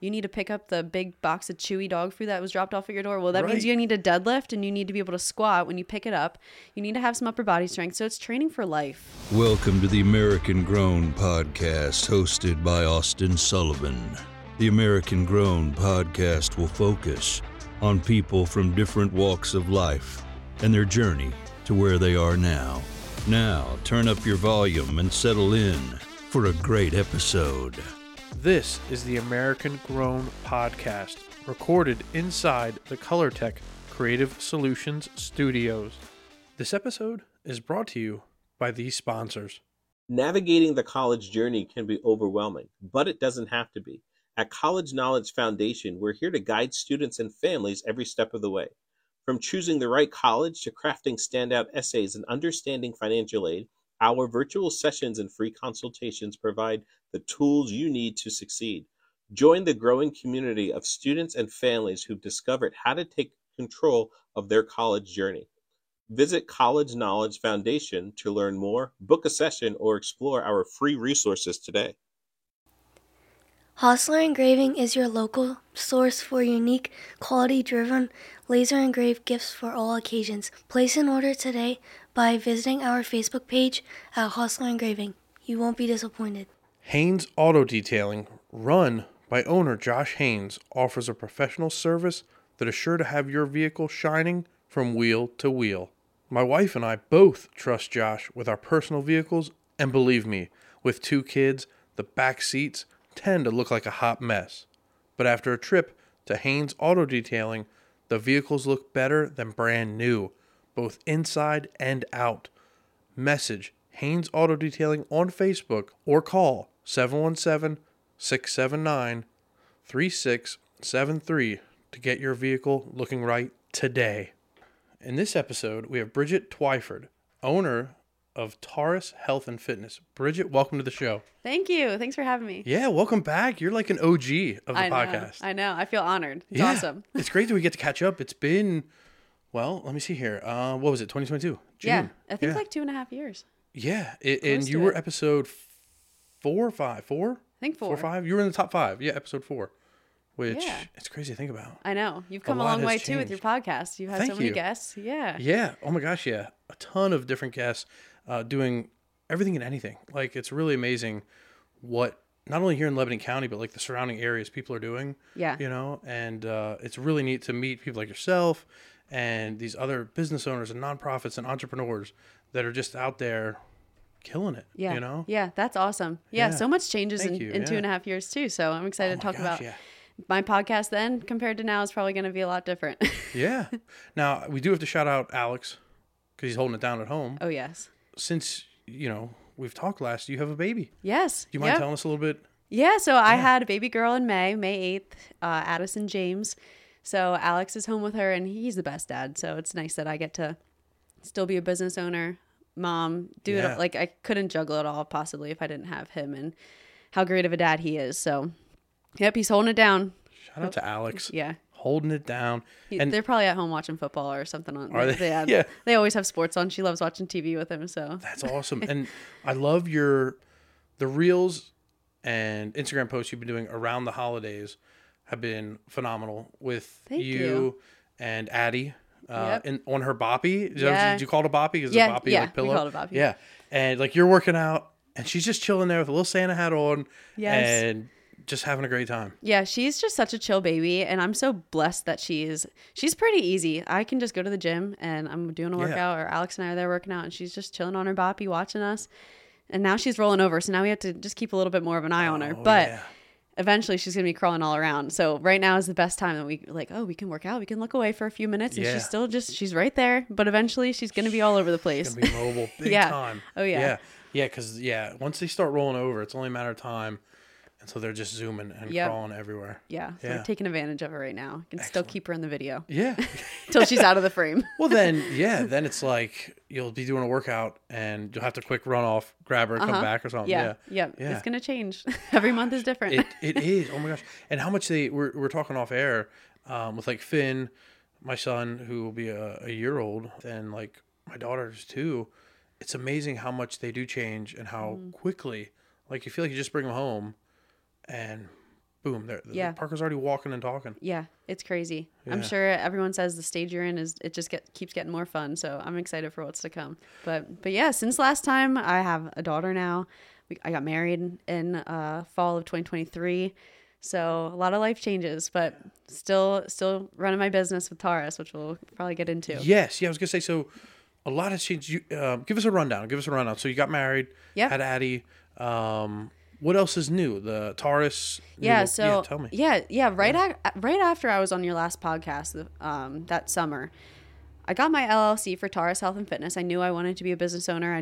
you need to pick up the big box of chewy dog food that was dropped off at your door. Well, that Right. means you need to deadlift and you need to be able to squat when you pick it up. You need to have some upper body strength. So it's training for life. Welcome to the American Grown Podcast, hosted by Austin Sullivan. The American Grown Podcast will focus on people from different walks of life and their journey to where they are now. Now, turn up your volume and settle in for a great episode. This is the American Grown Podcast, recorded inside the ColorTech Creative Solutions Studios. This episode is brought to you by these sponsors. Navigating the college journey can be overwhelming, but it doesn't have to be. At College Knowledge Foundation, we're here to guide students and families every step of the way. From choosing the right college to crafting standout essays and understanding financial aid, our virtual sessions and free consultations provide the tools you need to succeed. Join the growing community of students and families who've discovered how to take control of their college journey. Visit College Knowledge Foundation to learn more, book a session, or explore our free resources today. Hostler Engraving is your local source for unique, quality-driven, laser-engraved gifts for all occasions. Place an order today by visiting our Facebook page at Hostler Engraving. You won't be disappointed. Haynes Auto Detailing, run by owner Josh Haynes, offers a professional service that is sure to have your vehicle shining from wheel to wheel. My wife and I both trust Josh with our personal vehicles, and believe me, with 2 kids, the back seats tend to look like a hot mess. But after a trip to Haynes Auto Detailing, the vehicles look better than brand new, both inside and out. Message Haynes Auto Detailing on Facebook or call 717-679-3673 to get your vehicle looking right today. In this episode, we have Bridget Twyford, owner of Taurus Health and Fitness. Bridget, welcome to the show. Thank you. Thanks for having me. Yeah, welcome back. You're like an OG of the podcast. I know. I feel honored. It's Yeah, awesome. It's great that we get to catch up. It's been, well, let me see here. What was it, 2022? June. Yeah. I think like 2.5 years. Yeah, and you were episode 4 or 5? 4? I think 4. 4 or 5? You were in the top 5. Yeah, episode 4. Which, Yeah. it's crazy to think about. I know. You've come a lot long has way too with your changed. podcast. You've had Thank so many you. guests. Yeah. Yeah. Oh my gosh, yeah. A ton of different guests doing everything and anything. Like, it's really amazing what, not only here in Lebanon County, but like the surrounding areas people are doing. Yeah. You know, and it's really neat to meet people like yourself and these other business owners and nonprofits and entrepreneurs that are just out there killing it. Yeah. You know? Yeah. That's awesome. Yeah. Yeah. So much changes Thank in you, 2.5 years too. So I'm excited to Oh my talk gosh, about yeah. my podcast then compared to now is probably going to be a lot different. Yeah. Now, we do have to shout out Alex because he's holding it down at home. Oh, yes. Since, you know, we've talked last, you have a baby. Yes. Do you mind Yep. telling us a little bit? Yeah, so I had a baby girl in May 8th, Addison James. So Alex is home with her, and he's the best dad. So it's nice that I get to still be a business owner, mom, do Yeah. it. Like, I couldn't juggle it all possibly if I didn't have him and how great of a dad he is. So, yep, he's holding it down. Shout out to Alex. Yeah. Holding it down. And They're probably at home watching football or something on. Are they? Yeah. Yeah. They always have sports on. She loves watching TV with him. So that's awesome. And I love the reels and Instagram posts you've been doing around the holidays have been phenomenal with Thank you you. and Addie. Yep. And on her boppy. Yeah. Did you call it a boppy? Is Yeah, it a boppy yeah, like pillow? we call it a boppy. Yeah. And like you're working out and she's just chilling there with a little Santa hat on. Yes. And just having a great time. yeah, she's just such a chill baby, and I'm so blessed that she's pretty easy. I can just go to the gym and I'm doing a Yeah. workout, or Alex and I are there working out, and she's just chilling on her boppy watching us. And now she's rolling over, so now we have to just keep a little bit more of an eye on her. Oh, But yeah. eventually she's gonna be crawling all around. So right now is the best time that we we can work out, we can look away for a few minutes, and Yeah. she's still she's right there. But eventually she's gonna be all over the place. Gonna be mobile big Yeah. time. Oh, yeah. Yeah. Yeah, because once they start rolling over, it's only a matter of time until they're just zooming and Yep. crawling everywhere. Yeah, so Yeah. we're taking advantage of her right now. Can still keep her in the video Yeah. until she's out of the frame. Well, then it's like you'll be doing a workout and you'll have to quick run off, grab her, and come back or something. Yeah. Yeah. It's gonna change. Every month is different. It is. Oh my gosh. And how much we're talking off air with like Finn, my son, who will be a year old, and like my daughters too. It's amazing how much they do change and how quickly, like you feel like you just bring them home and boom, Yeah. Parker's already walking and talking. Yeah, it's crazy. Yeah. I'm sure everyone says the stage you're in keeps getting more fun. So I'm excited for what's to come. But yeah, since last time, I have a daughter now. I got married in fall of 2023. So a lot of life changes, but still running my business with Taurus, which we'll probably get into. Yes. Yeah, I was going to say, so a lot has changed. You, give us a rundown. So you got married, Yep. had Addie. What else is new? The Taurus. Yeah. So tell me. Yeah. Right after I was on your last podcast, that summer, I got my LLC for Taurus Health and Fitness. I knew I wanted to be a business owner.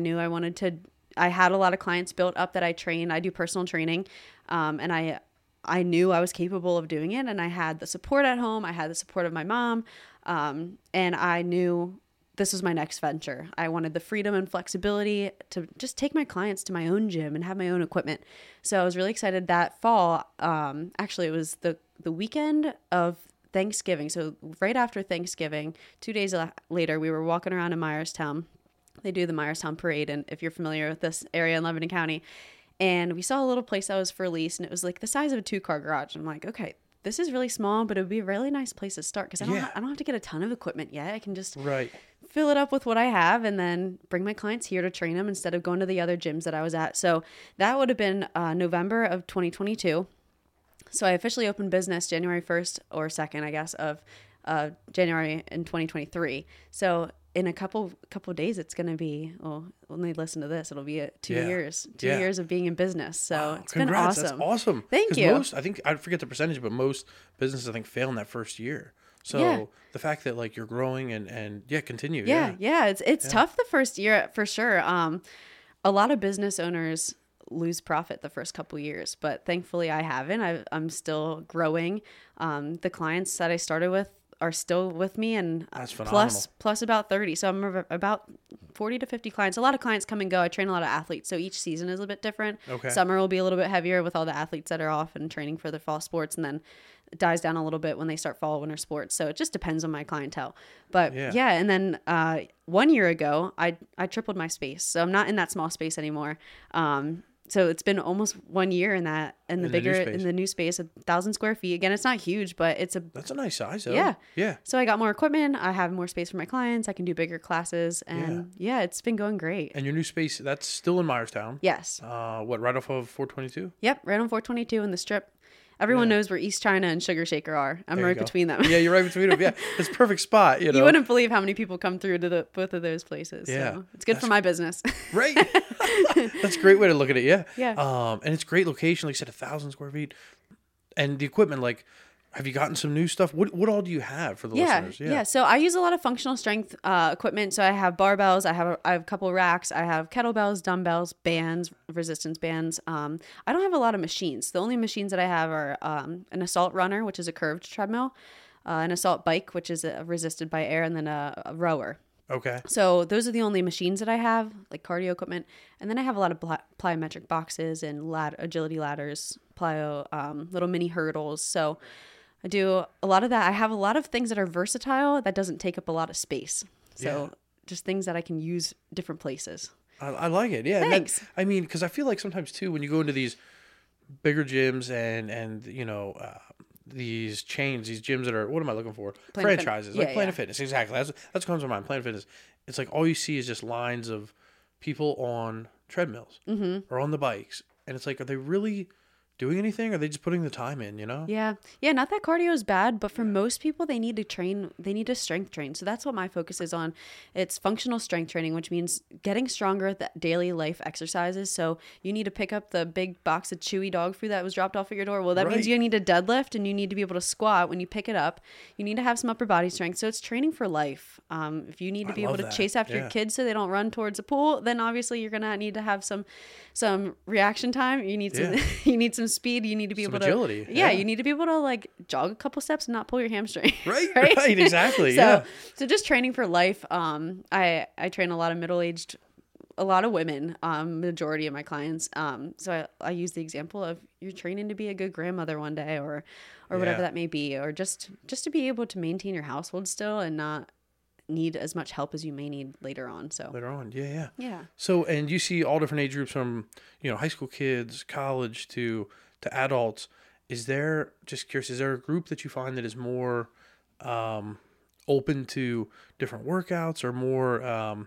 I had a lot of clients built up that I train. I do personal training. And I knew I was capable of doing it. And I had the support at home. I had the support of my mom. And I knew this was my next venture. I wanted the freedom and flexibility to just take my clients to my own gym and have my own equipment. So I was really excited that fall. Actually, it was the weekend of Thanksgiving. So right after Thanksgiving, 2 days later, we were walking around in Myerstown. They do the Myerstown Parade, and if you're familiar with this area in Lebanon County, and we saw a little place that was for lease, and it was like the size of a 2-car garage. I'm like, okay, this is really small, but it would be a really nice place to start because I don't have to get a ton of equipment yet. I can just fill it up with what I have and then bring my clients here to train them instead of going to the other gyms that I was at. So that would have been November of 2022. So I officially opened business January 1st or 2nd, I guess, of January in 2023. So in a couple of days, it's going to be, well, when they listen to this, it'll be 2 years, 2 years of being in business. So it's been awesome. That's awesome. Thank you. I think, I forget the percentage, but most businesses, I think, fail in that first year. So the fact that like you're growing and continue. Yeah. It's tough the first year for sure. A lot of business owners lose profit the first couple of years, but thankfully I haven't. I'm still growing. The clients that I started with are still with me, and that's phenomenal. plus about 30. So I'm about 40 to 50 clients. A lot of clients come and go. I train a lot of athletes, so each season is a bit different. Okay. Summer will be a little bit heavier with all the athletes that are off and training for the fall sports, and then it dies down a little bit when they start fall winter sports. So it just depends on my clientele. But and then 1 year ago, I tripled my space, so I'm not in that small space anymore. So it's been almost 1 year in the new space, 1,000 square feet. Again, it's not huge, but that's a nice size though. Yeah. So I got more equipment. I have more space for my clients. I can do bigger classes, and it's been going great. And your new space, that's still in Myerstown. Yes. Right off of 422? Yep. Right on 422 in the Strip. Everyone knows where East China and Sugar Shaker are. I'm right between them. Yeah, you're right between them. Yeah, it's a perfect spot. You wouldn't believe how many people come through to both of those places. Yeah, so it's good for my business. Right. That's a great way to look at it. Yeah. Yeah. And it's great location. Like you said, 1,000 square feet, and the equipment. Like, have you gotten some new stuff? What all do you have for the listeners? Yeah. So I use a lot of functional strength equipment. So I have barbells. I have a couple of racks. I have kettlebells, dumbbells, bands, resistance bands. I don't have a lot of machines. The only machines that I have are an assault runner, which is a curved treadmill, an assault bike, which is resisted by air, and then a rower. Okay. So those are the only machines that I have, like cardio equipment. And then I have a lot of plyometric boxes and agility ladders, little mini hurdles. So I do a lot of that. I have a lot of things that are versatile that doesn't take up a lot of space. So just things that I can use different places. I like it. Yeah. Thanks. Because I feel like sometimes too, when you go into these bigger gyms and these chains, these gyms that are, what am I looking for? Franchises, like Planet Fitness. Exactly. That's what comes to mind. Planet Fitness. It's like all you see is just lines of people on treadmills or on the bikes. And it's like, are they really doing anything? Or are they just putting the time in, Yeah. Not that cardio is bad, but for most people, they need to strength train. So that's what my focus is on. It's functional strength training, which means getting stronger at the daily life exercises. So you need to pick up the big box of chewy dog food that was dropped off at your door. Well, that means you need to deadlift and you need to be able to squat when you pick it up. You need to have some upper body strength. So it's training for life. If you need to be able to chase after your kids so they don't run towards a pool, then obviously you're going to need to have some reaction time. You need some, you need some speed. You need to be able to agility. You need to be able to like jog a couple steps and not pull your hamstring. Right, exactly. So just training for life. I train a lot of women, majority of my clients. So I use the example of you're training to be a good grandmother one day or whatever that may be, or just to be able to maintain your household still and not need as much help as you may need later on. Yeah. So, and you see all different age groups from, high school kids, college to adults. is there, just curious, is there a group that you find that is more open to different workouts, or more,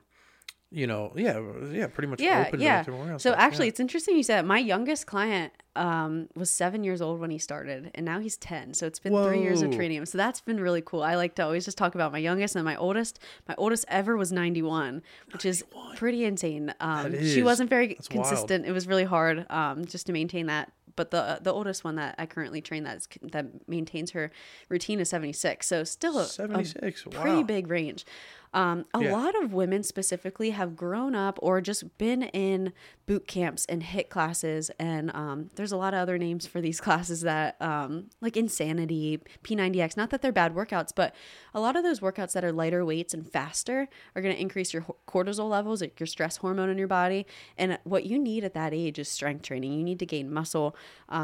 pretty much open to different workouts? So actually, it's interesting you said that. My youngest client was 7 years old when he started, and now he's 10. So it's been 3 years of training him. So that's been really cool. I like to always just talk about my youngest and my oldest. My oldest ever was 91, which is pretty insane. She wasn't very consistent. Wild. It was really hard just to maintain that. But the oldest one that I currently train that maintains her routine is 76. So still a 76. Pretty big range. A lot of women specifically have grown up or just been in boot camps and HIIT classes. And there's a lot of other names for these classes that like Insanity, P90X, not that they're bad workouts, but a lot of those workouts that are lighter weights and faster are going to increase your cortisol levels, like your stress hormone in your body. And what you need at that age is strength training. You need to gain muscle.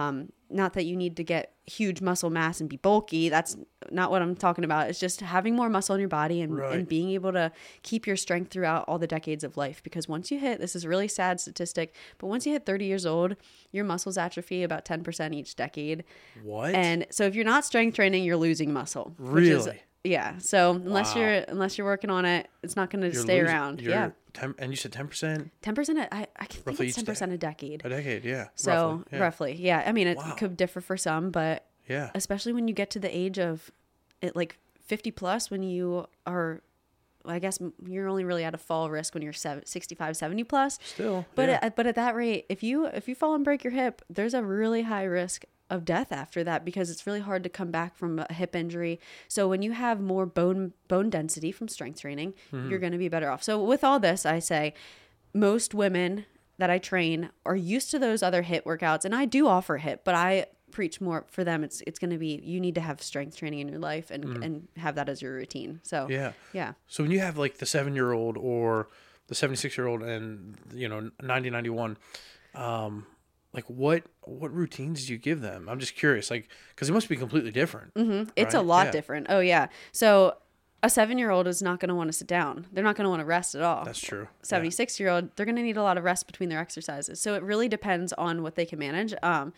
Not that you need to get huge muscle mass and be bulky. That's not what I'm talking about. It's just having more muscle in your body and being able to keep your strength throughout all the decades of life. Because once you hit, this is a really sad statistic, but once you hit 30 years old, your muscles atrophy about 10% each decade. What? And so if you're not strength training, you're losing muscle. Really? Yeah. So unless you're working on it, it's not going to stay around. Yeah. And you said 10%? 10%. I can think it's 10% a decade. A decade, yeah. So roughly, yeah. I mean, it could differ for some, but yeah, especially when you get to the age of like 50 plus, when you are, I guess you're only really at a fall risk when you're 65, 70 plus. Still, but at that rate, if you fall and break your hip, there's a really high risk of death after that, because it's really hard to come back from a hip injury. So when you have more bone density from strength training, you're going to be better off. So with all this, I say most women that I train are used to those other HIIT workouts, and I do offer HIIT, but I preach more for them. It's going to be, you need to have strength training in your life and have that as your routine. So yeah. So when you have like the 7-year-old or the 76-year-old and 90, 91, like what routines do you give them? I'm just curious, like, because it must be completely different. It's a lot different. Oh yeah. So a 7-year-old is not going to want to sit down. They're not going to want to rest at all. That's true. 76-year-old, they're going to need a lot of rest between their exercises. So it really depends on what they can manage.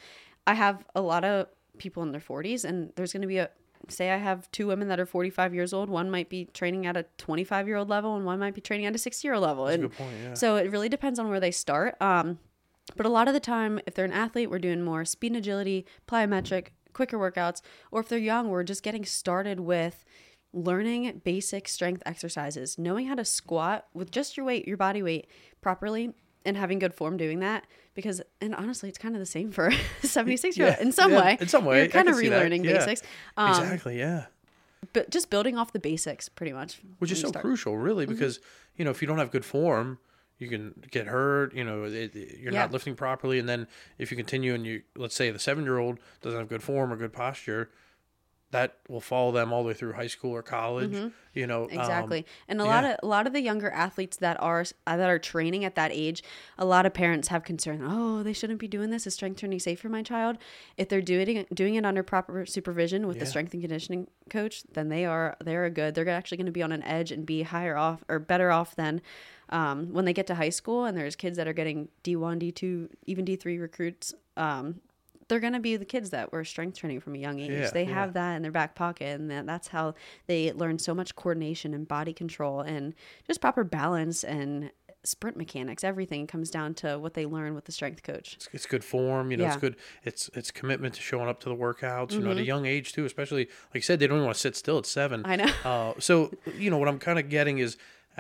I have a lot of people in their 40s, and there's going to be say I have 2 women that are 45 years old. One might be training at a 25-year-old level, and one might be training at a 60-year-old level. That's a good point, yeah. So it really depends on where they start. But a lot of the time, if they're an athlete, we're doing more speed and agility, plyometric, quicker workouts. Or if they're young, we're just getting started with learning basic strength exercises, knowing how to squat with just your weight, your body weight properly, and having good form doing that. Because, and honestly, it's kind of the same for 76-year-old in some way. In some way. You're kind of relearning basics. Exactly, yeah. But just building off the basics, pretty much. Which is so crucial, really, because, if you don't have good form, you can get hurt, you're not lifting properly. And then if you continue and let's say the 7-year-old doesn't have good form or good posture, that will follow them all the way through high school or college, Exactly. And a lot of the younger athletes that are training at that age, a lot of parents have concern, oh, they shouldn't be doing this. Is strength training safe for my child? If they're doing it under proper supervision with the strength and conditioning coach, then they're good. They're actually going to be on an edge and be higher off or better off than when they get to high school and there's kids that are getting D1, D2, even D3 recruits. They're going to be the kids that were strength training from a young age. They have that in their back pocket, and that's how they learn so much coordination and body control and just proper balance and sprint mechanics. Everything comes down to what they learn with the strength coach. It's good form, it's good. It's commitment to showing up to the workouts, at a young age too, especially like you said, they don't even want to sit still at 7. I know. So, what I'm kind of getting is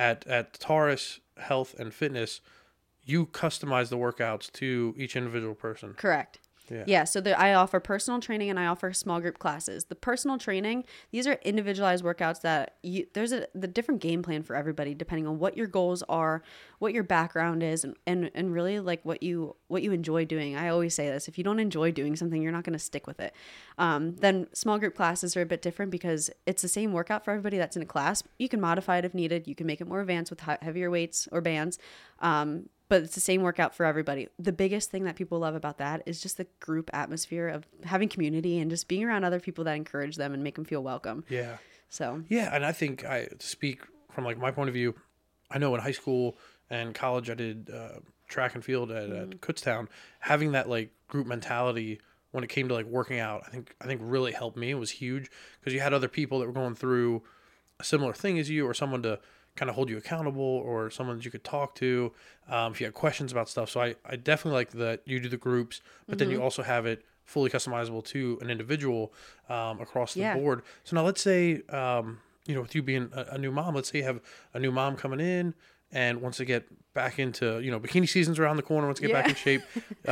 at Taurus Health and Fitness, you customize the workouts to each individual person. Correct. Yeah. So I offer personal training and I offer small group classes. The personal training, these are individualized workouts that there's the different game plan for everybody, depending on what your goals are, what your background is, and really like what you enjoy doing. I always say this: if you don't enjoy doing something, you're not going to stick with it. Then small group classes are a bit different because it's the same workout for everybody that's in a class. You can modify it if needed. You can make it more advanced with heavier weights or bands. But it's the same workout for everybody. The biggest thing that people love about that is just the group atmosphere of having community and just being around other people that encourage them and make them feel welcome. Yeah. So. Yeah, and I think to speak from like my point of view, I know in high school and college I did track and field at Kutztown. Having that like group mentality when it came to like working out, I think really helped me. It was huge because you had other people that were going through a similar thing as you, or someone to kind of hold you accountable, or someone that you could talk to if you had questions about stuff. So I definitely like that you do the groups, but then you also have it fully customizable to an individual across the board. So now let's say, with you being a new mom, let's say you have a new mom coming in and wants to get back into, bikini season's around the corner, wants to get back in shape.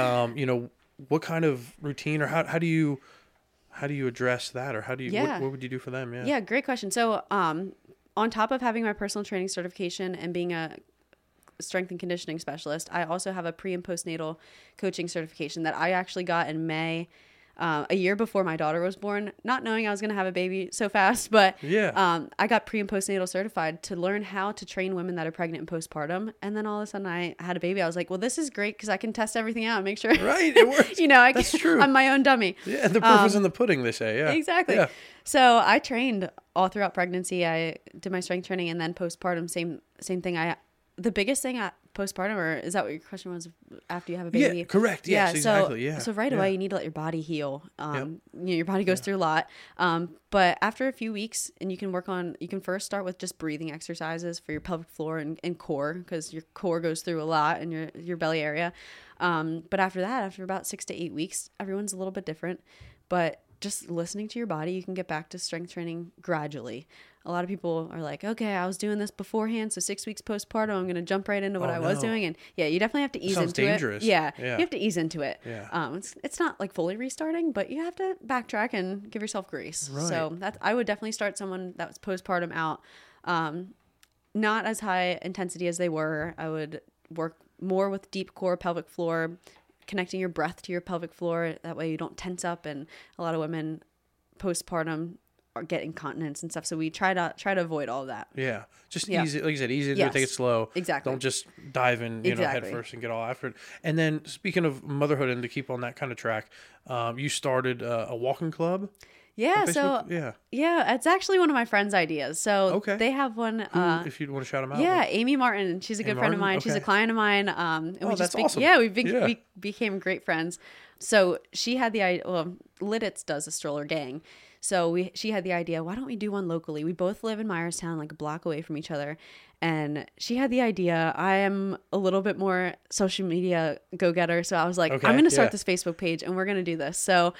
What kind of routine, or how do you address that, or how do you, what would you do for them? Yeah, great question. So, on top of having my personal training certification and being a strength and conditioning specialist, I also have a pre and postnatal coaching certification that I actually got in May, a year before my daughter was born, not knowing I was going to have a baby so fast, but I got pre and postnatal certified to learn how to train women that are pregnant and postpartum. And then all of a sudden I had a baby. I was like, well, this is great because I can test everything out and make sure. Right, it works. That's true. I'm my own dummy. Yeah, the proof is in the pudding, they say. Yeah, exactly. Yeah. So I trained all throughout pregnancy. I did my strength training, and then postpartum, same thing. The biggest thing at postpartum, or is that what your question was, after you have a baby? Yeah, correct. Yes, exactly. So right away, you need to let your body heal. Your body goes through a lot. But after a few weeks, and you can first start with just breathing exercises for your pelvic floor and core, because your core goes through a lot in your belly area. But after that, after about 6 to 8 weeks, everyone's a little bit different. But just listening to your body, you can get back to strength training gradually. A lot of people are like, okay, I was doing this beforehand, so 6 weeks postpartum, I'm going to jump right into what I was doing. And you definitely have to ease into dangerous. it. Yeah, you have to ease into it. Yeah. It's not like fully restarting, but you have to backtrack and give yourself grace. Right. So I would definitely start someone that was postpartum out, not as high intensity as they were. I would work more with deep core, pelvic floor, connecting your breath to your pelvic floor. That way you don't tense up, and a lot of women postpartum get incontinence and stuff. So we try to avoid all of that. Yeah. Just easy, like you said, easy to take it slow. Exactly. Don't just dive in, head first and get all after it. And then speaking of motherhood, and to keep on that kind of track, you started a walking club. Yeah. So it's actually one of my friends' ideas. So they have one. If you want to shout them out. Yeah, Amy Martin. She's a good friend of mine. She's a client of mine. And that's awesome. Yeah, we became great friends. So she had the idea. Well, Lidditz does a stroller gang. So she had the idea, why don't we do one locally? We both live in Myerstown, like a block away from each other. And she had the idea. I am a little bit more social media go-getter. So I was like, I'm going to start this Facebook page and we're going to do this. So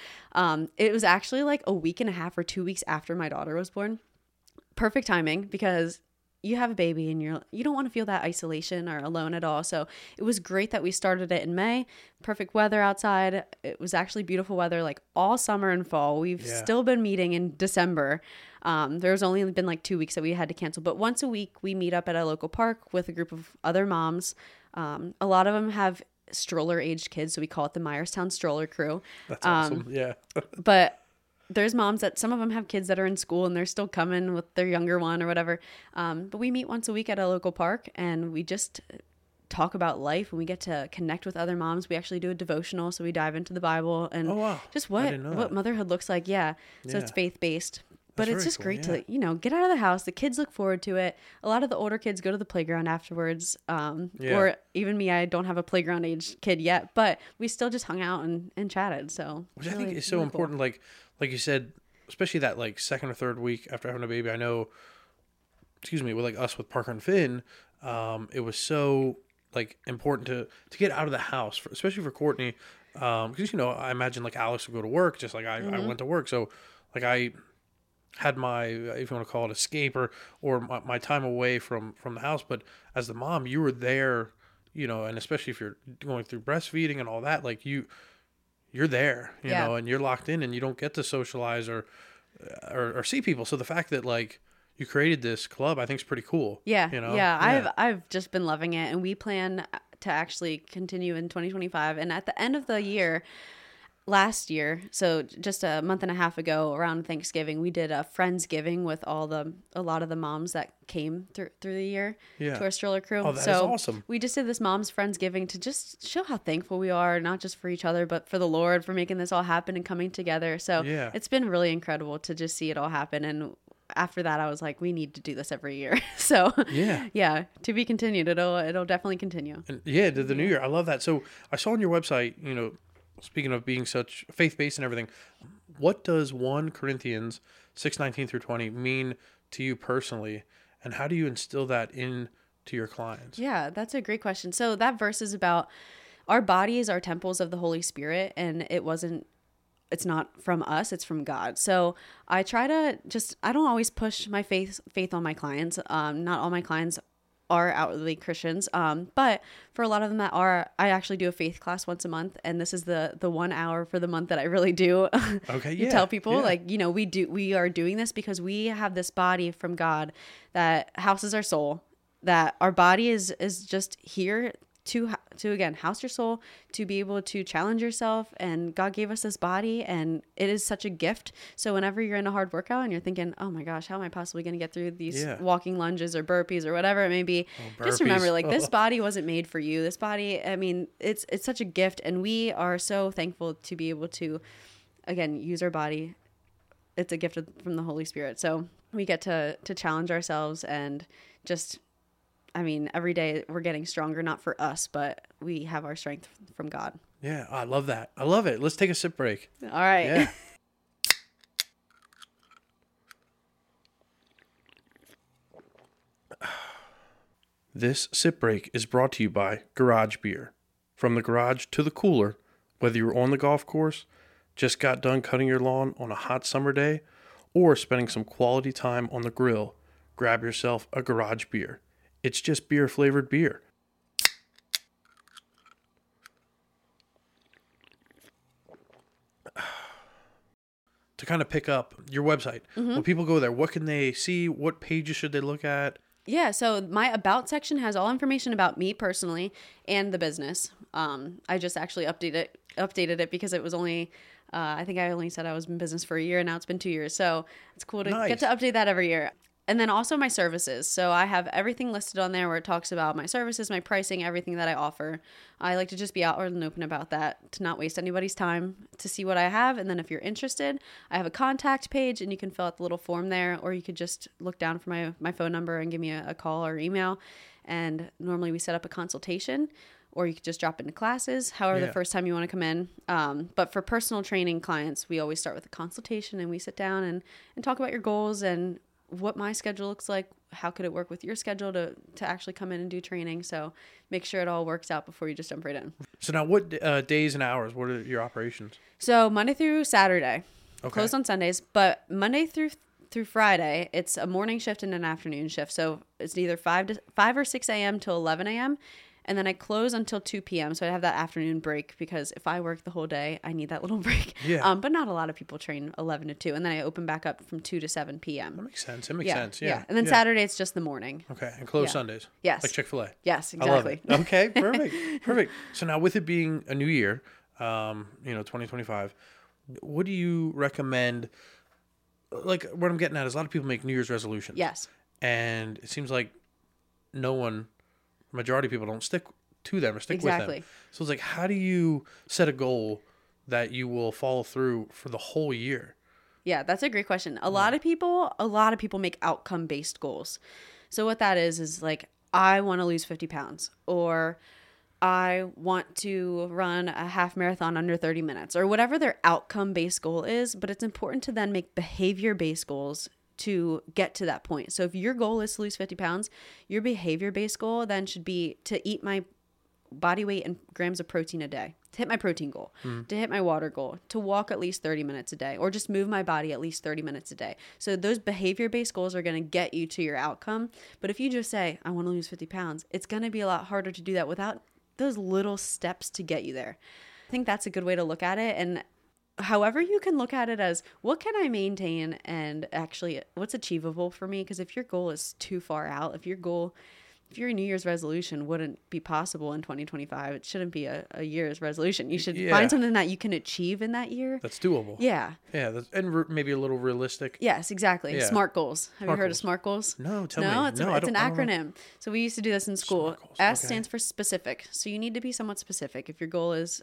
it was actually like a week and a half or 2 weeks after my daughter was born. Perfect timing, because you have a baby and you don't want to feel that isolation or alone at all. So it was great that we started it in May. Perfect weather outside. It was actually beautiful weather like all summer and fall. We've still been meeting in December. There's only been like 2 weeks that we had to cancel, but once a week we meet up at a local park with a group of other moms. A lot of them have stroller aged kids, so we call it the Myerstown Stroller Crew. That's awesome. Yeah. But there's moms that some of them have kids that are in school and they're still coming with their younger one or whatever. But we meet once a week at a local park and we just talk about life, and we get to connect with other moms. We actually do a devotional. So we dive into the Bible and just what motherhood looks like. Yeah. So it's faith-based. But it's just great to, get out of the house. The kids look forward to it. A lot of the older kids go to the playground afterwards. Or even me, I don't have a playground age kid yet, but we still just hung out and chatted. So which I think is so important. Cool. Like you said, especially that like second or third week after having a baby, I know, with like us with Parker and Finn, it was so like important to get out of the house, especially for Courtney. Because, I imagine like Alex would go to work just like I went to work. So like I had my, if you want to call it escape or my time away from the house. But as the mom, you were there, and especially if you're going through breastfeeding and all that, like you're there, you know, and you're locked in and you don't get to socialize or see people. So the fact that like you created this club, I think is pretty cool. Yeah. I've just been loving it, and we plan to actually continue in 2025. And at the end of the year, last year, so just a month and a half ago around Thanksgiving, we did a Friendsgiving with a lot of the moms that came through the year to our stroller crew. Oh, that is awesome. We just did this mom's Friendsgiving to just show how thankful we are, not just for each other, but for the Lord for making this all happen and coming together. So it's been really incredible to just see it all happen. And after that, I was like, we need to do this every year. So to be continued. It'll definitely continue. And the new year. I love that. So I saw on your website, speaking of being such faith-based and everything, what does 1 Corinthians 6:19 through 20 mean to you personally, and how do you instill that in to your clients? Yeah, that's a great question. So that verse is about our bodies are temples of the Holy Spirit, and it's not from us, it's from God. So I try to I don't always push my faith on my clients. Not all my clients are outwardly Christians. But for a lot of them that are, I actually do a faith class once a month. And this is the 1 hour for the month that I really do. Okay. You Yeah. tell people yeah. like, we are doing this because we have this body from God that houses our soul, that our body is just here to again house your soul, to be able to challenge yourself, and God gave us this body, and it is such a gift. So whenever you're in a hard workout and you're thinking, oh my gosh, how am I possibly going to get through these walking lunges or burpees or whatever it may be, just remember, like, this body wasn't made for you. This body, I mean, it's such a gift, and we are so thankful to be able to again use our body. It's a gift from the Holy Spirit, so we get to challenge ourselves, and just, I mean, every day we're getting stronger, not for us, but we have our strength from God. Yeah, I love that. I love it. Let's take a sip break. All right. Yeah. This sip break is brought to you by Garage Beer. From the garage to the cooler, whether you're on the golf course, just got done cutting your lawn on a hot summer day, or spending some quality time on the grill, grab yourself a Garage Beer. It's just beer-flavored beer. To kind of pick up your website, when people go there, what can they see? What pages should they look at? Yeah, so my About section has all information about me personally and the business. I just actually updated it because it was only, I think I only said I was in business for a year, and now it's been 2 years. So it's cool to get to update that every year. And then also my services. So I have everything listed on there where it talks about my services, my pricing, everything that I offer. I like to just be outward and open about that, to not waste anybody's time, to see what I have. And then if you're interested, I have a contact page, and you can fill out the little form there, or you could just look down for my phone number and give me a call or email. And normally we set up a consultation, or you could just drop into classes, however the first time you want to come in. But for personal training clients, we always start with a consultation, and we sit down and talk about your goals and what my schedule looks like. How could it work with your schedule to actually come in and do training? So make sure it all works out before you just jump right in. So now what days and hours, what are your operations? So Monday through Saturday, Okay. closed on Sundays, but Monday through Friday, it's a morning shift and an afternoon shift. So it's either 5 or 6 a.m. to 11 a.m. And then I close until 2 p.m. So I have that afternoon break, because if I work the whole day, I need that little break. Yeah. But not a lot of people train 11 to 2. And then I open back up from 2 to 7 p.m. That makes sense. It makes sense. Yeah. And then Saturday, it's just the morning. Okay. And close Yeah. Sundays. Yes. Like Chick-fil-A. Yes, I love exactly. it. Okay. Perfect. Perfect. So now, with it being a new year, 2025, what do you recommend? Like, what I'm getting at is a lot of people make New Year's resolutions. Yes. And it seems like majority of people don't stick to them or stick with Exactly. them. So it's like, how do you set a goal that you will follow through for the whole year? Yeah, that's a great question. A lot of people make outcome-based goals. So what that is like, I want to lose 50 pounds, or I want to run a half marathon under 30 minutes, or whatever their outcome-based goal is. But it's important to then make behavior-based goals to get to that point. So if your goal is to lose 50 pounds, your behavior-based goal then should be to eat my body weight in grams of protein a day, to hit my protein goal, to hit my water goal, to walk at least 30 minutes a day, or just move my body at least 30 minutes a day. So those behavior-based goals are going to get you to your outcome. But if you just say, I want to lose 50 pounds, it's going to be a lot harder to do that without those little steps to get you there. I think that's a good way to look at it. And however you can look at it as, what can I maintain, and actually what's achievable for me? Because if your goal is too far out, if your New Year's resolution wouldn't be possible in 2025, it shouldn't be a year's resolution. You should find something that you can achieve in that year. That's doable. Yeah. Yeah. And maybe a little realistic. Yes, exactly. Yeah. SMART goals. Have you heard of SMART goals? No, tell me. No, it's an I don't know. acronym. So we used to do this in school. SMART goals. S Okay. stands for specific. So you need to be somewhat specific. If your goal is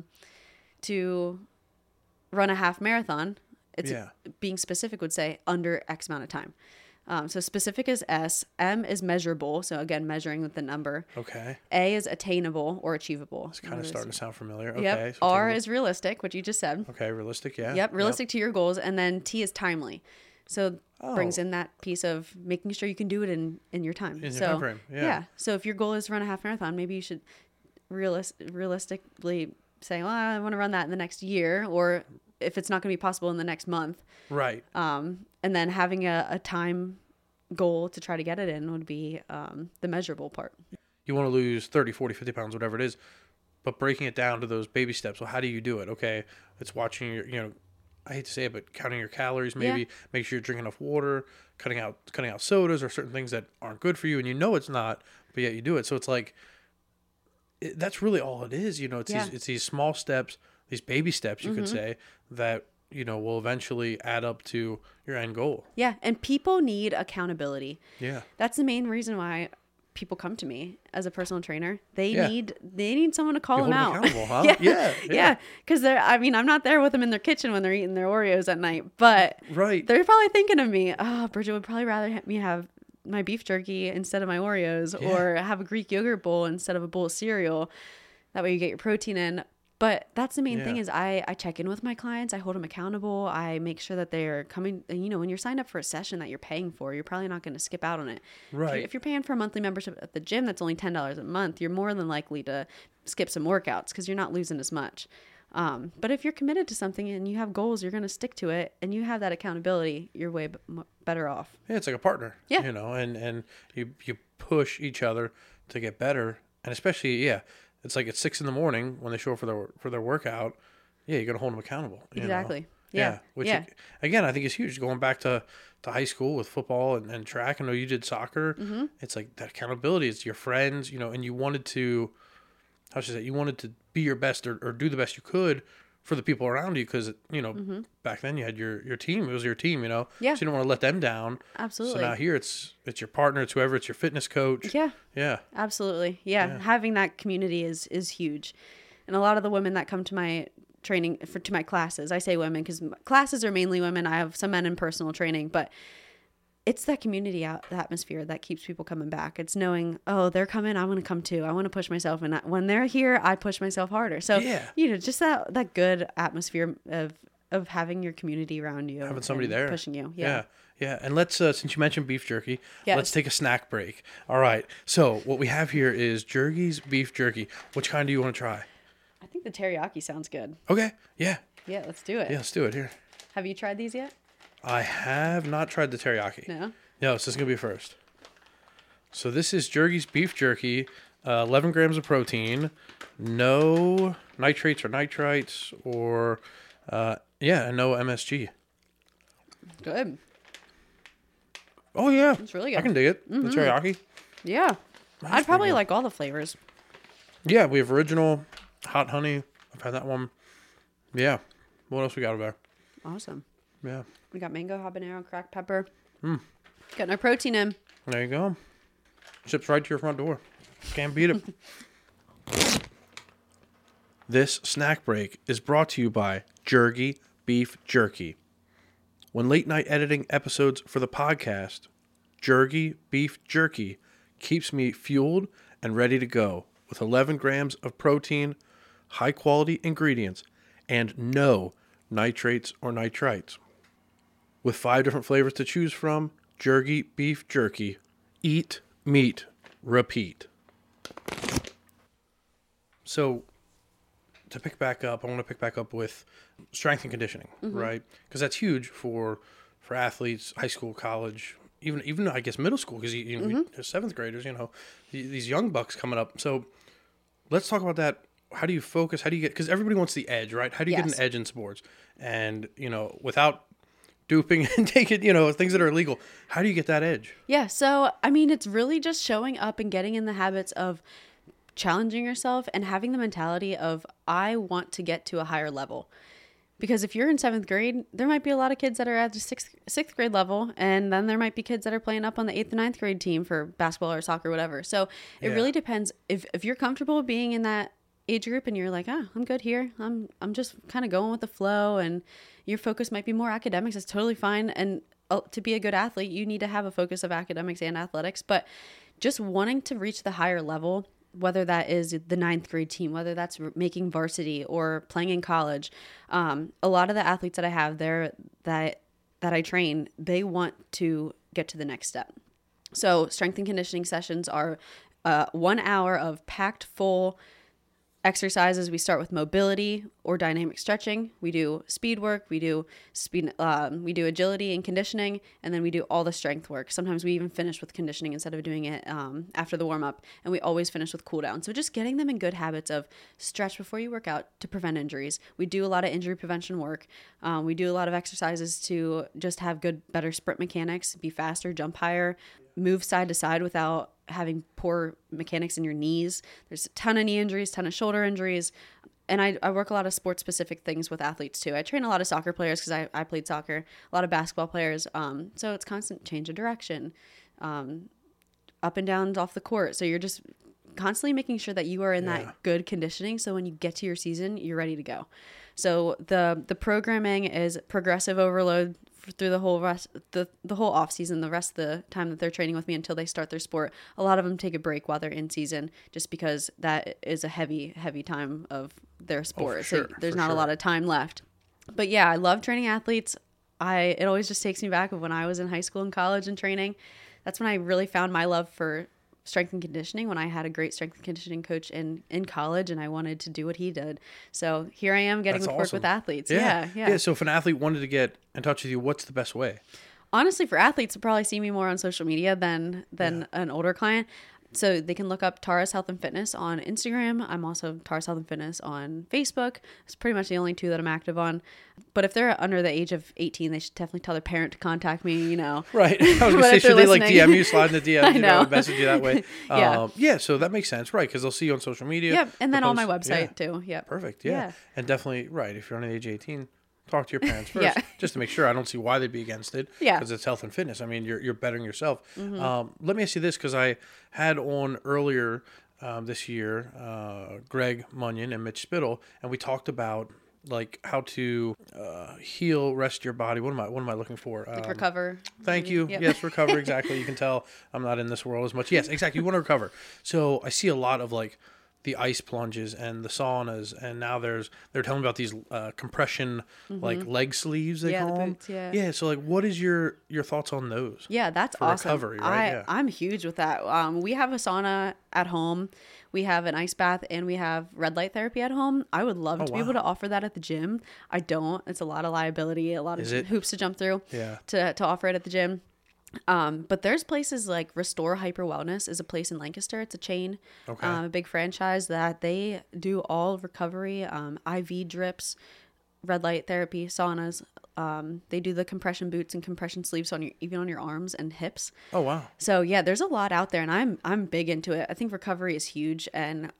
to run a half marathon, it's being specific would say under X amount of time. So specific is S. M is measurable. So again, measuring with the number. Okay. A is attainable or achievable. It's kind of starting to sound familiar. Okay. Yep. So R attainable. is realistic, what you just said. Okay, realistic, yeah. Yep. Realistic to your goals. And then T is timely. So brings Oh. in that piece of making sure you can do it in your time. In your so time frame, yeah. So if your goal is to run a half marathon, maybe you should realistically say, well, I want to run that in the next year, or if it's not going to be possible in the next month. Right. And then having a time goal to try to get it in would be the measurable part. You want to lose 30, 40, 50 pounds, whatever it is, but breaking it down to those baby steps. Well, how do you do it? Okay, it's watching your, I hate to say it, but counting your calories, maybe make sure you're drinking enough water, cutting out sodas or certain things that aren't good for you, and you know it's not, but yet you do it. So it's like, that's really all it is. It's these small steps, these baby steps, you could say, that will eventually add up to your end goal. Yeah, and people need accountability. Yeah. That's the main reason why people come to me as a personal trainer. They Yeah. need someone to call You them hold out. them accountable, huh? Yeah. Because I'm not there with them in their kitchen when they're eating their Oreos at night, but Right. they're probably thinking of me. Oh, Bridget would probably rather me have my beef jerky instead of my Oreos, or have a Greek yogurt bowl instead of a bowl of cereal. That way you get your protein in. But that's the main thing is I check in with my clients. I hold them accountable. I make sure that they're coming. When you're signed up for a session that you're paying for, you're probably not going to skip out on it. Right. If you're paying for a monthly membership at the gym, that's only $10 a month. You're more than likely to skip some workouts because you're not losing as much. But if you're committed to something and you have goals, you're going to stick to it, and you have that accountability, you're way better off. Yeah, it's like a partner. Yeah. And you push each other to get better, and especially it's like at 6 a.m. when they show up for their workout. Yeah, you're gonna hold them accountable. Exactly. Know? Yeah. Which again, I think is huge. Going back to high school with football and track. I know you did soccer. Mm-hmm. It's like that accountability. It's your friends. And you wanted to, you wanted to be your best or do the best you could for the people around you, because back then you had your team. It was your team. Yeah. So you don't want to let them down. Absolutely. So now here it's your partner, it's whoever, it's your fitness coach. Yeah. Yeah. Absolutely. Yeah. Having that community is huge. And a lot of the women that come to my training to my classes, I say women because classes are mainly women. I have some men in personal training, but it's that community atmosphere that keeps people coming back. It's knowing, oh, they're coming, I want to come too. I want to push myself. And when they're here, I push myself harder. So, just that good atmosphere of having your community around you. Having somebody there. Pushing you. Yeah. And let's, since you mentioned beef jerky, Yes. let's take a snack break. All right. So what we have here is Jergy's beef jerky. Which kind do you want to try? I think the teriyaki sounds good. Okay. Yeah. Yeah, let's do it. Yeah, let's do it here. Have you tried these yet? I have not tried the teriyaki. No? No, so this is going to be first. So this is Jergy's beef jerky, 11 grams of protein, no nitrates or nitrites, or, and no MSG. Good. Oh, yeah. It's really good. I can dig it. The teriyaki. Yeah. That's I'd probably pretty good. like all the flavors. Yeah, we have original, hot honey. I've had that one. Yeah. What else we got over there? Awesome. Yeah. We got mango, habanero, cracked pepper. Getting our protein in. There you go. Ships right to your front door. Can't beat it. This snack break is brought to you by Jergy Beef Jerky. When late night editing episodes for the podcast, Jergy Beef Jerky keeps me fueled and ready to go with 11 grams of protein, high quality ingredients, and no nitrates or nitrites. With 5 different flavors to choose from, Jergy Beef Jerky. Eat, meat, repeat. So, to pick back up, I want to pick back up with strength and conditioning, right? Because that's huge for athletes, high school, college, even I guess middle school, because seventh graders, these young bucks coming up. So, let's talk about that. How do you focus? How do you get? Because everybody wants the edge, right? How do you get an edge in sports? And without duping and taking, things that are illegal. How do you get that edge? Yeah. So, it's really just showing up and getting in the habits of challenging yourself and having the mentality of, I want to get to a higher level. Because if you're in 7th grade, there might be a lot of kids that are at the sixth grade level. And then there might be kids that are playing up on the 8th and 9th grade team for basketball or soccer, whatever. So it really depends. If you're comfortable being in that age group and you're like, I'm good here. I'm just kind of going with the flow, and your focus might be more academics. It's totally fine. And to be a good athlete, you need to have a focus of academics and athletics, but just wanting to reach the higher level, whether that is the 9th grade team, whether that's making varsity or playing in college. A lot of the athletes that I have there that I train, they want to get to the next step. So strength and conditioning sessions are 1 hour of packed full exercises. We start with mobility or dynamic stretching. We do speed work. We do agility and conditioning, and then we do all the strength work. Sometimes we even finish with conditioning instead of doing it after the warm up, and we always finish with cool down. So just getting them in good habits of stretch before you work out to prevent injuries. We do a lot of injury prevention work. We do a lot of exercises to just have better sprint mechanics, be faster, jump higher, move side to side without having poor mechanics in your knees. There's a ton of knee injuries, ton of shoulder injuries. And I work a lot of sports specific things with athletes too. I train a lot of soccer players because I played soccer, a lot of basketball players. So it's constant change of direction, up and down off the court. So you're just constantly making sure that you are in that good conditioning. So when you get to your season, you're ready to go. So the programming is progressive overload through the whole off season, the rest of the time that they're training with me until they start their sport. A lot of them take a break while they're in season just because that is a heavy time of their sport. So there's not a lot of time left. But yeah, I love training athletes. It always just takes me back of when I was in high school and college and training. That's when I really found my love for strength and conditioning, when I had a great strength and conditioning coach in college and I wanted to do what he did. So here I am getting to work with athletes. Yeah. So if an athlete wanted to get in touch with you, what's the best way? Honestly, for athletes, they'll probably see me more on social media than an older client. So they can look up Taurus Health and Fitness on Instagram. I'm also Taurus Health and Fitness on Facebook. It's pretty much the only two that I'm active on. But if they're under the age of 18, they should definitely tell their parent to contact me, you know. Right. I was going to say, should they like DM you, slide in the DM, you know, message you that way? Yeah. So that makes sense, right? Because they'll see you on social media. Yeah, and then on my website too. Yeah. Perfect. Yeah. And definitely, right, if you're under the age of 18, talk to your parents first, just to make sure. I don't see why they'd be against it. Yeah, because it's health and fitness. I mean, you're bettering yourself. Mm-hmm. Let me ask you this, because I had on earlier this year Greg Munyon and Mitch Spittle, and we talked about like how to heal, rest your body. What am I looking for? Like recover. Thank you. Yep. Yes, recover. Exactly. You can tell I'm not in this world as much. Yes, exactly. You want to recover. So I see a lot of like the ice plunges and the saunas, and now they're telling me about these compression like leg sleeves they call them. Yeah. So like, what is your thoughts on those? Yeah, that's awesome. Recovery, right? I'm huge with that. We have a sauna at home, we have an ice bath, and we have red light therapy at home. I would love to be able to offer that at the gym. I don't. It's a lot of liability, a lot of hoops to jump through. To offer it at the gym. But there's places like Restore Hyper Wellness is a place in Lancaster. It's a chain, a big franchise that they do all recovery, IV drips, red light therapy, saunas. They do the compression boots and compression sleeves even on your arms and hips. Oh, wow. So yeah, there's a lot out there, and I'm big into it. I think recovery is huge. And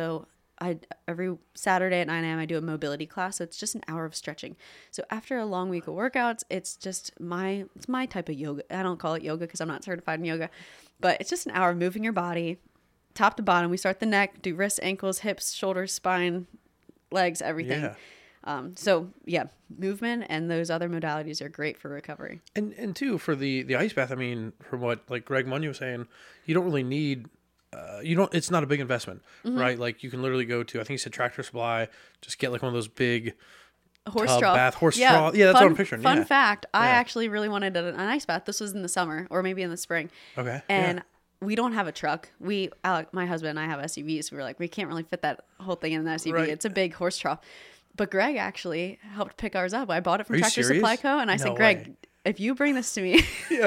every Saturday at 9 a.m. I do a mobility class. So it's just an hour of stretching. So after a long week of workouts, it's my type of yoga. I don't call it yoga because I'm not certified in yoga, but it's just an hour of moving your body top to bottom. We start the neck, do wrists, ankles, hips, shoulders, spine, legs, everything. Yeah. Movement and those other modalities are great for recovery. And too, for the ice bath, I mean, from what like Greg Munyon was saying, you don't really need it's not a big investment, right? Like you can literally go to, I think he said Tractor Supply, just get like one of those big horse straw. Yeah, that's what I'm picturing. Fun fact, I actually really wanted an ice bath. This was in the summer or maybe in the spring. Okay. And we don't have a truck. My husband and I have SUVs. So we were like, we can't really fit that whole thing in an SUV. Right. It's a big horse trough. But Greg actually helped pick ours up. I bought it from Tractor Supply Co. And I said, Greg, if you bring this to me,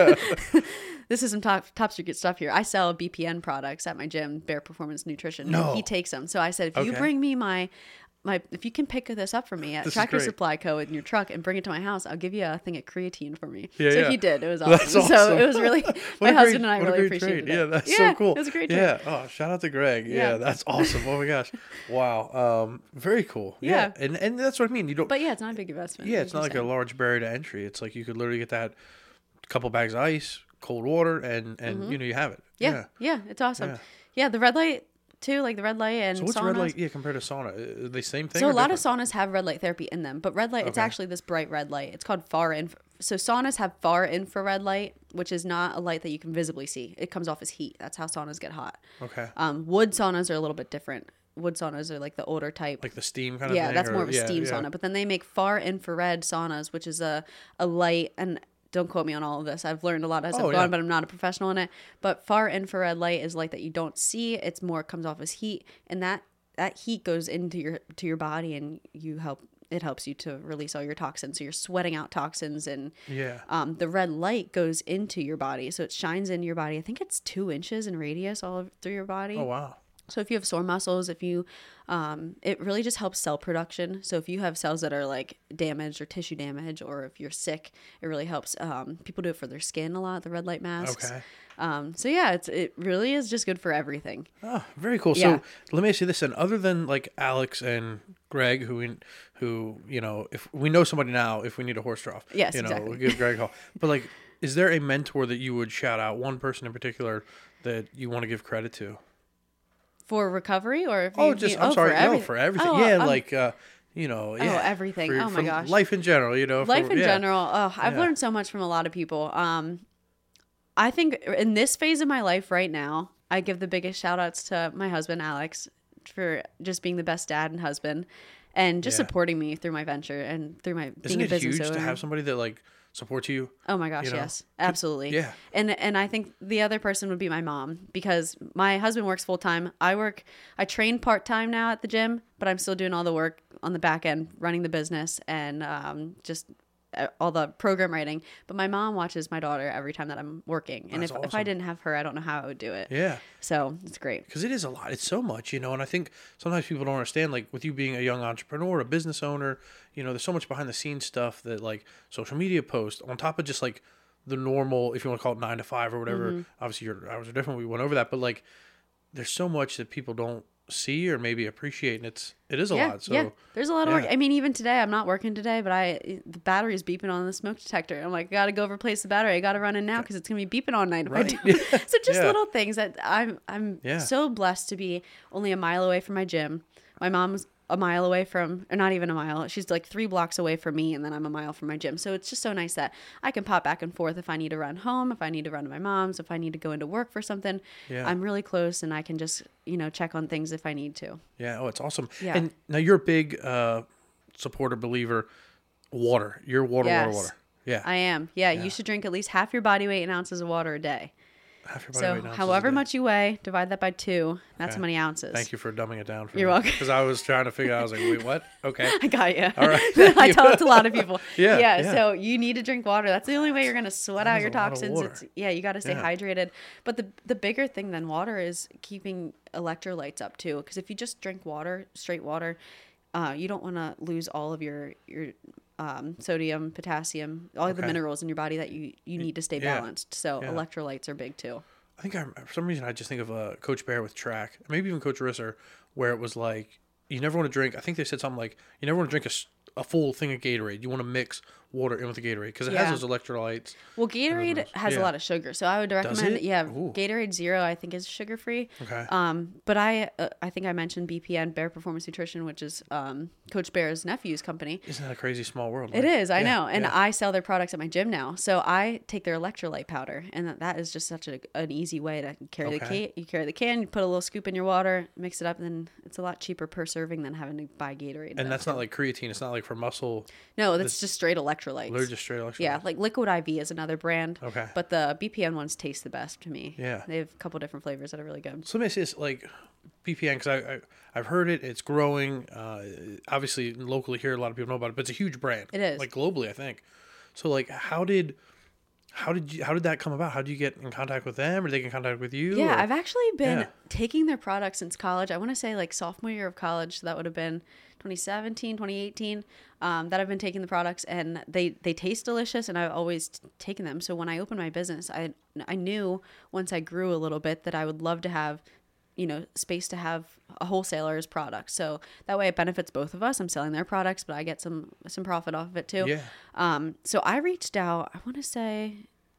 this is some top secret stuff here. I sell BPN products at my gym, Bear Performance Nutrition. No. He takes them. So I said, if you bring me if you can pick this up for me at Tractor Supply Co. in your truck and bring it to my house, I'll give you a thing of creatine for me. He did. It was awesome. That's awesome. So it was really, my husband and I really appreciated it. Yeah, that's so cool. It was a great trade. Yeah. Oh, shout out to Greg. Yeah, that's awesome. Oh my gosh. Wow. Very cool. Yeah. And that's what I mean. But yeah, it's not a big investment. Yeah, it's not like a large barrier to entry. It's like you could literally get that couple bags of ice, cold water, and you have it. Yeah, it's awesome. Yeah, the red light too, like the red light and saunas. So what's red light compared to sauna? Are they same thing? So a lot of saunas have red light therapy in them, but red light, it's actually this bright red light. It's called far so saunas have far infrared light, which is not a light that you can visibly see. It comes off as heat. That's how saunas get hot. Okay. Wood saunas are a little bit different. Wood saunas are like the older type. Like the steam kind of Yeah, thing? that's or- more of a yeah, steam yeah. sauna. But then they make far infrared saunas, which is a light, and don't quote me on all of this. I've learned a lot as I've Oh, gone, yeah. but I'm not a professional in it. But far infrared light is light that you don't see. It's more comes off as heat, and that heat goes into your body, and it helps you to release all your toxins. So you're sweating out toxins, and Yeah. the red light goes into your body, so it shines into your body. I think it's 2 inches in radius all through your body. Oh, wow. So if you have sore muscles, if you, it really just helps cell production. So if you have cells that are like damaged or tissue damage, or if you're sick, it really helps. People do it for their skin a lot, the red light masks. Okay. So yeah, it really is just good for everything. Oh, very cool. Yeah. So let me ask you this: and other than like Alex and Greg, who you know, if we know somebody now, if we need a horse trough, Yes, you know, exactly. we'll give Greg a call. But like, is there a mentor that you would shout out, one person in particular that you want to give credit to? For recovery, or if Oh, you, just you- I'm sorry, for no, everything. for everything. Oh, Yeah, I'm- like you know, yeah, everything. For, Oh my for gosh. life in general, you know, Life in yeah. general. Oh, I've Yeah. learned so much from a lot of people. I think in this phase of my life right now, I give the biggest shout outs to my husband, Alex, for just being the best dad and husband, and just Yeah. supporting me through my venture and through my Isn't being a it business huge owner. to have somebody that like supports you? Oh my gosh, you know? yes, absolutely. Yeah. And I think the other person would be my mom, because my husband works full time. I train part time now at the gym, but I'm still doing all the work on the back end, running the business, and just all the program writing. But my mom watches my daughter every time that I'm working, and That's if I awesome. didn't have her, I don't know how I would do it. Yeah. So it's great. Because it is a lot. It's so much, you know. And I think sometimes people don't understand, like with you being a young entrepreneur, a business owner, you know, there's so much behind the scenes stuff that like social media posts on top of just like the normal, if you want to call it 9 to 5 or whatever. Mm-hmm. Obviously, your hours are different. We went over that, but like there's so much that people don't see or maybe appreciate, and it is a lot. So there's a lot of work. yeah. I mean, even today, I'm not working today, but the battery is beeping on the smoke detector. I'm like, gotta go replace the battery. I gotta run in now because it's gonna be beeping all night if I Right. don't. So just Yeah. little things that I'm Yeah. so blessed to be only a mile away from my gym. My mom's a mile away from, or not even a mile. She's like 3 blocks away from me, and then I'm a mile from my gym. So it's just so nice that I can pop back and forth if I need to run home, if I need to run to my mom's, if I need to go into work for something. Yeah. I'm really close, and I can just check on things if I need to. Yeah. Oh, it's awesome. Yeah. And now you're a big supporter, believer, water. You're water. Yes. Yeah. I am. Yeah, you should drink at least half your body weight in ounces of water a day. Half your body So weight in ounces a however day. much you weigh, divide that by 2. That's Okay. how many ounces. Thank you for dumbing it down for You're me. welcome. Because I was trying to figure out, I was like, wait, what? Okay. I got you. All right. Thank I you. tell it to a lot of people. Yeah. So you need to drink water. That's the only way you're going to sweat That out is your a lot of toxins. water. You got to stay Yeah. hydrated. But the bigger thing than water is keeping electrolytes up too. Because if you just drink water, straight water, you don't want to lose all of your sodium, potassium, all of the Okay. minerals in your body that you need to stay Yeah. balanced. So Yeah. electrolytes are big too. I think for some reason I just think of Coach Bear with track, maybe even Coach Risser, where it was like you never want to drink. I think they said something like you never want to drink a full thing of Gatorade. You want to mix water in with the Gatorade because it Yeah. has those electrolytes. Well, Gatorade has Yeah. a lot of sugar, so I would recommend. it? Yeah, Ooh. Gatorade Zero I think is sugar free. Okay. But I think I mentioned BPN, Bear Performance Nutrition, which is Coach Bear's nephew's company. Isn't that a crazy small world? It right? is, I Yeah, know, and yeah. I sell their products at my gym now. So I take their electrolyte powder, and that is just such an easy way to carry the Okay. can. You carry the can, you put a little scoop in your water, mix it up, and then it's a lot cheaper per serving than having to buy Gatorade. And that's not like creatine. It's not like for muscle. no, that's just straight electrolytes. They're just straight electrolytes. Yeah, like Liquid IV is another brand. Okay. But the BPN ones taste the best to me. Yeah. They have a couple different flavors that are really good. So let me say this, like BPN, because I've heard it. It's growing. Obviously, locally here, a lot of people know about it, but it's a huge brand. It is. Like globally, I think. So like, how did that come about? How did you get in contact with them, or did they get in contact with you? Yeah, or- I've actually been Yeah. taking their products since college. I want to say like sophomore year of college. So that would have been 2017, 2018, that I've been taking the products, and they taste delicious, and I've always taken them. So when I opened my business, I knew once I grew a little bit that I would love to have, space to have a wholesaler's product. So that way it benefits both of us. I'm selling their products, but I get some profit off of it too. Yeah. So I reached out, I want to say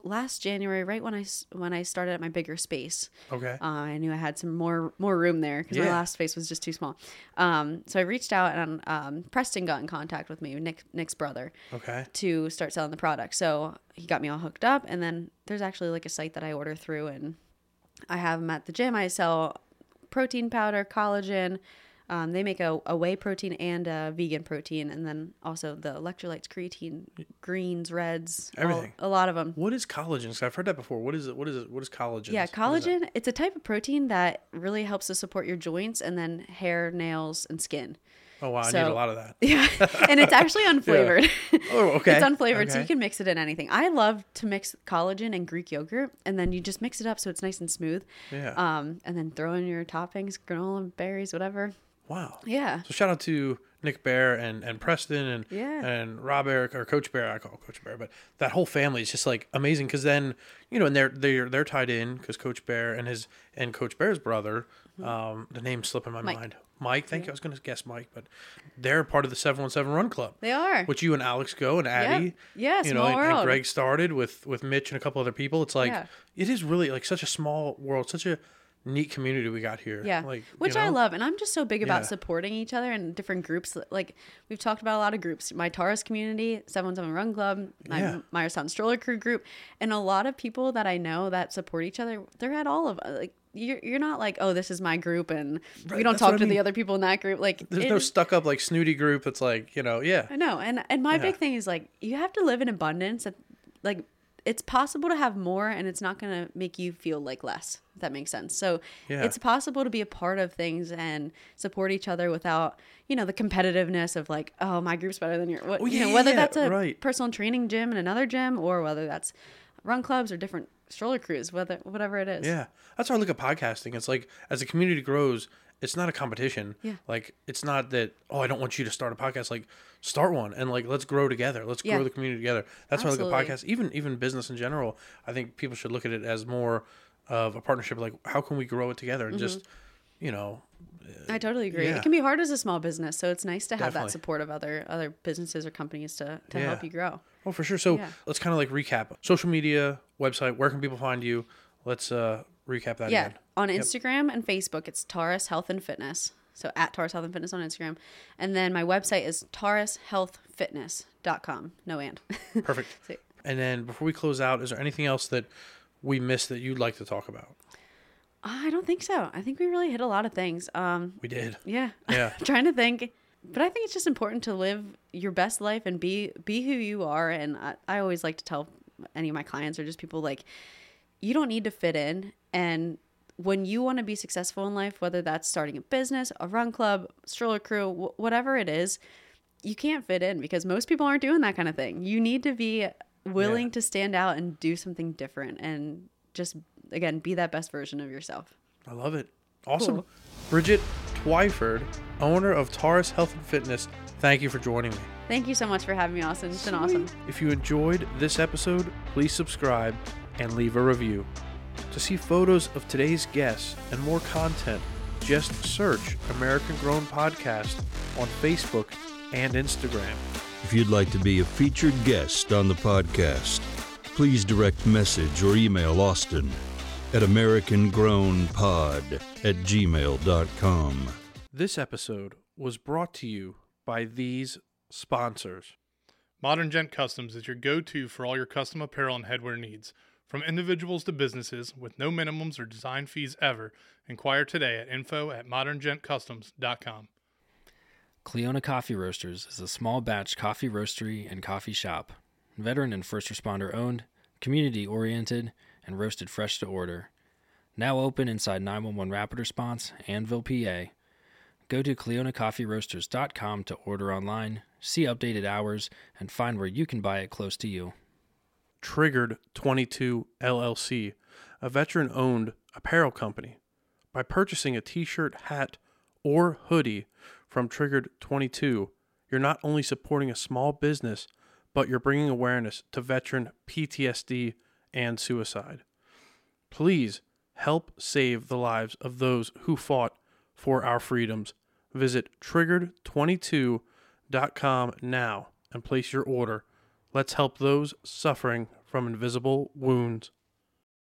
last January, right when I started at my bigger space. Okay. I knew I had some more room there because my last space was just too small. So I reached out, and Preston got in contact with me, Nick's brother, Okay. to start selling the product. So he got me all hooked up, and then there's actually like a site that I order through, and I have them at the gym. I sell protein powder, collagen. They make a whey protein and a vegan protein, and then also the electrolytes, creatine, greens, reds, Everything. a lot of them. What is collagen? 'Cause I've heard that before. What is it? What is collagen? Yeah, What is that? collagen, it's a type of protein that really helps to support your joints and then hair, nails, and skin. Oh, wow. I So- need a lot of that. Yeah, and it's actually unflavored. Oh, okay. It's unflavored, so Okay. you can mix it in anything. I love to mix collagen and Greek yogurt, and then you just mix it up so it's nice and smooth. Yeah. And then throw in your toppings, granola, berries, whatever. Wow. Yeah. So shout out to Nick Bear and Preston and Yeah. and Rob Eric, or Coach Bear. I call Coach Bear, but that whole family is just like amazing, because then and they're tied in, because Coach Bear and Coach Bear's brother, the name's slipping my Mike. mind. Mike, thank you. I was going to guess Mike, but they're part of the 717 Run Club. They are. Which you and Alex go, and Addie. Yeah, you small and world. Greg started with Mitch and a couple other people. It's like Yeah. it is really like such a small world, such a neat community we got here. Yeah, Like, which I know? love, and I'm just so big about Yeah. supporting each other and different groups. Like we've talked about a lot of groups, my Taurus community, 717 Run Club, my Yeah. Myerstown Stroller Crew group, and a lot of people that I know that support each other. They're at all of like you're not like, oh, this is my group, and we don't that's talk what I to the mean. other people in that group. Like There's no stuck up like snooty group that's like, yeah. I know, and my Yeah. big thing is like you have to live in abundance. Like it's possible to have more, and it's not going to make you feel like less, if that makes sense. So Yeah. it's possible to be a part of things and support each other without, the competitiveness of like, oh, my group's better than your, what, Oh, yeah, whether yeah, that's a right. personal training gym in another gym, or whether that's run clubs or different stroller crews, whatever it is. Yeah. That's how I look at podcasting. It's like, as the community grows, it's not a competition. Yeah. Like, it's not that, oh, I don't want you to start a podcast. Like, start one, and like, let's grow together. Let's Yeah. grow the community together. That's how I look at Absolutely. podcasts. Even business in general. I think people should look at it as more of a partnership. Like, how can we grow it together? And just, I totally agree. Yeah. It can be hard as a small business, so it's nice to have Definitely. that support of other businesses or companies to Yeah. help you grow. Oh, for sure. So Yeah. let's kind of like recap. Social media, website, where can people find you? Let's recap that Yeah, again. on Instagram and Facebook, it's Taurus Health and Fitness. So at Taurus Health and Fitness on Instagram. And then my website is taurushealthfitness.com. No and. Perfect. So- And then before we close out, is there anything else that we missed that you'd like to talk about? I don't think so. I think we really hit a lot of things. We did. Yeah. Yeah. I'm trying to think. But I think it's just important to live your best life and be who you are. And I always like to tell any of my clients or just people like, you don't need to fit in. And when you want to be successful in life, whether that's starting a business, a run club, stroller crew, whatever it is, you can't fit in because most people aren't doing that kind of thing. You need to be willing Yeah. to stand out and do something different and just, again, be that best version of yourself. I love it. Awesome. Cool. Bridget Twyford, owner of Taurus Health and Fitness, thank you for joining me. Thank you so much for having me, Austin. It's been awesome. If you enjoyed this episode, please subscribe and leave a review. To see photos of today's guests and more content, just search American Grown Podcast on Facebook and Instagram. If you'd like to be a featured guest on the podcast, please direct message or email Austin at americangrownpod@gmail.com. This episode was brought to you by these sponsors. Modern Gent Customs is your go-to for all your custom apparel and headwear needs. From individuals to businesses, with no minimums or design fees ever, inquire today at info@moderngentcustoms.com. Cleona Coffee Roasters is a small batch coffee roastery and coffee shop. Veteran and first responder owned, community oriented, and roasted fresh to order. Now open inside 911 Rapid Response, Annville, PA. Go to CleonaCoffeeRoasters.com to order online, see updated hours, and find where you can buy it close to you. Triggered 22 LLC, a veteran-owned apparel company. By purchasing a t-shirt, hat, or hoodie from Triggered 22, you're not only supporting a small business, but you're bringing awareness to veteran PTSD and suicide. Please help save the lives of those who fought for our freedoms. Visit triggered22.com now and place your order. Let's help those suffering from invisible wounds